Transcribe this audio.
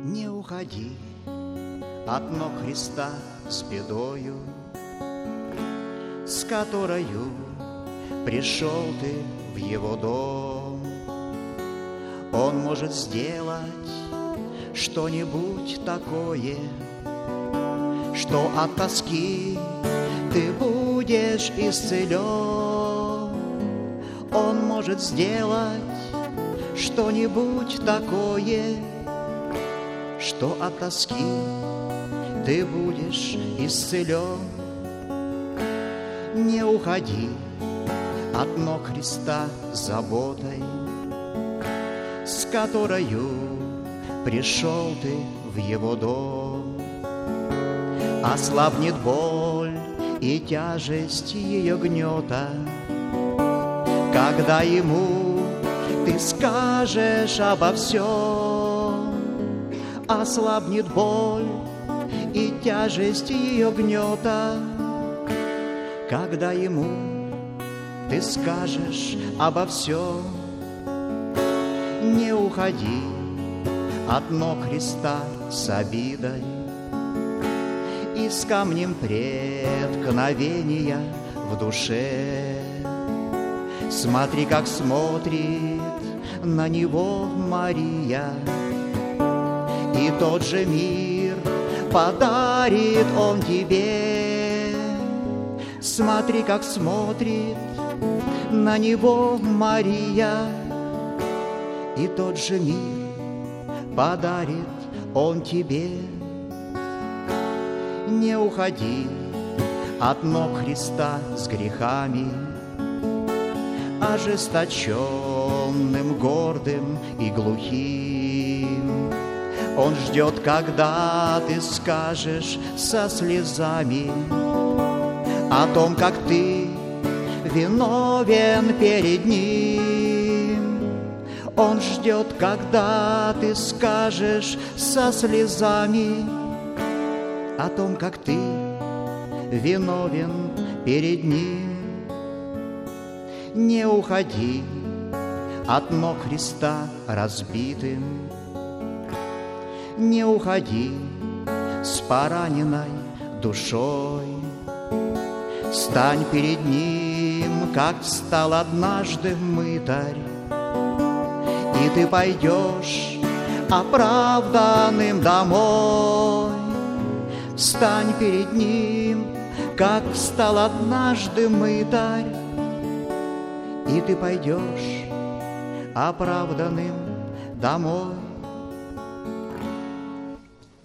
Не уходи от ног Христа с бедою, с которою пришел ты в Его дом. Он может сделать что-нибудь такое, что от тоски ты будешь исцелен. Он может сделать что-нибудь такое, что от тоски ты будешь исцелен. Не уходи от ног Христа с заботой, с которою пришел ты в Его дом. Ослабнет боль и тяжесть ее гнета, когда Ему ты скажешь обо всем. Ослабнет боль и тяжесть ее гнета, когда Ему ты скажешь обо всем. Не уходи от ног Христа с обидой и с камнем преткновения в душе. Смотри, как смотрит на него Мария, и тот же мир подарит Он тебе. Смотри, как смотрит на него Мария, и тот же мир подарит Он тебе. Не уходи от ног Христа с грехами, ожесточенным, гордым и глухим. Он ждет, когда ты скажешь со слезами о том, как ты виновен перед Ним. Он ждет, когда ты скажешь со слезами о том, как ты виновен перед Ним. Не уходи от ног Христа разбитым, не уходи с пораненной душой. Стань перед Ним, как встал однажды мытарь, и ты пойдешь оправданным домой. Встань перед Ним, как встал однажды мытарь, и ты пойдешь оправданным домой.